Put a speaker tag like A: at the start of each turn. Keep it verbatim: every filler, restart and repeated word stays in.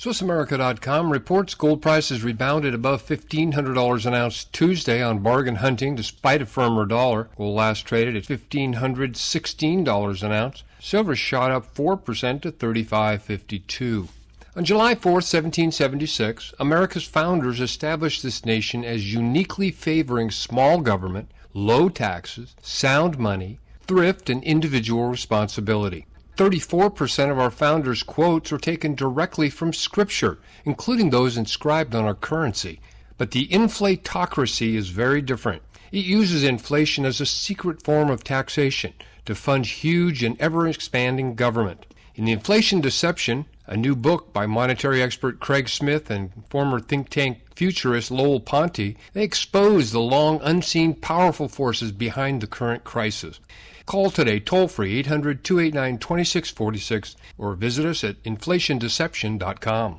A: Swiss America dot com reports gold prices rebounded above fifteen hundred dollars an ounce Tuesday on bargain hunting despite a firmer dollar. Gold last traded at fifteen hundred sixteen dollars an ounce. Silver shot up four percent to thirty-five fifty-two. On July fourth, seventeen seventy-six, America's founders established this nation as uniquely favoring small government, low taxes, sound money, thrift, and individual responsibility. thirty-four percent of our founders' quotes were taken directly from Scripture, including those inscribed on our currency. But the inflatocracy is very different. It uses inflation as a secret form of taxation to fund huge and ever-expanding government. In The Inflation Deception, a new book by monetary expert Craig Smith and former think tank futurist Lowell Ponty, they expose the long unseen powerful forces behind the current crisis. Call today toll-free eight hundred, two eight nine, two six four six or visit us at inflation deception dot com.